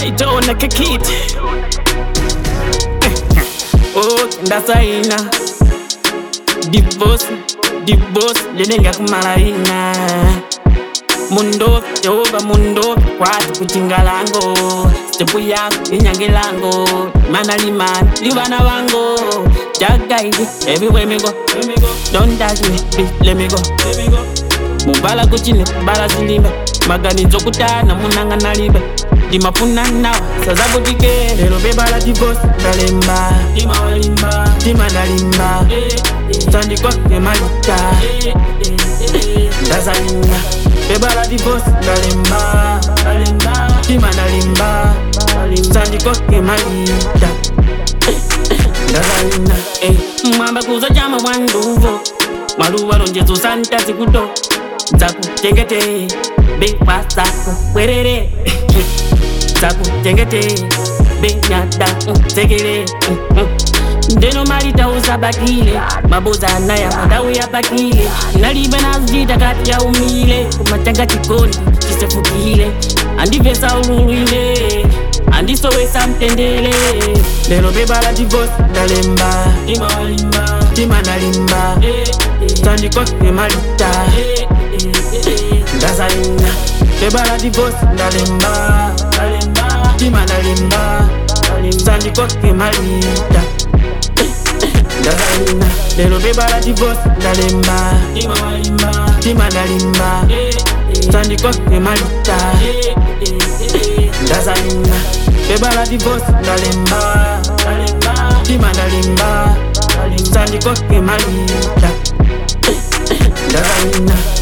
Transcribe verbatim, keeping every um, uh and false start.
maitona kakiti. Oh, ndasaina divorce, divorce lenenga kumalaina. Mundo, Jehova mundo, kwatu kuchingalango. Stepu yangu, inyangelango. Manali man, livana wango. Just guide me, everywhere me go. Don't touch me, please let me go. Mubala kuchine, bala zilimbe. Magani zokutana, munanga nalibe. Dimafuna nawa, sazabu dike. Lelo bebala divorce, dalemba. Dima walimba, dima dalimba. Sandiko, kemalita. Dazalinga. Bebala divorce, dalemba. Dima dalimba. Sandiko, kemalita. Dazalinga. Mwamba kuza jama wanduvo. Maluwa ronjezo santa zikudo. Zaku jengete. Bewa zaku werere. Zaku jengete. Benyada zegere. Ndeno marita usabakile. Maboza naya madawu ya bakile. Nalibe nazjita kati ya umile. Kumachanga chikoni chisefukile. Andi vesa ululuile. Andi sowe samtendele. Lelo bebala divorce dalemba. Dima walimba, dima nalimba. Sandiko kemalita. Dazalinga. Bebala divorce dalemba. Dima nalimba. Sandiko kemalita. Dazalinga. Lelo bebala divorce dalemba. Dima nalimba. Sandiko kemalita. Dazalinga. Bebala divorce dalemba. Dima nalimba. Sandiko kemalita. Dazalinga.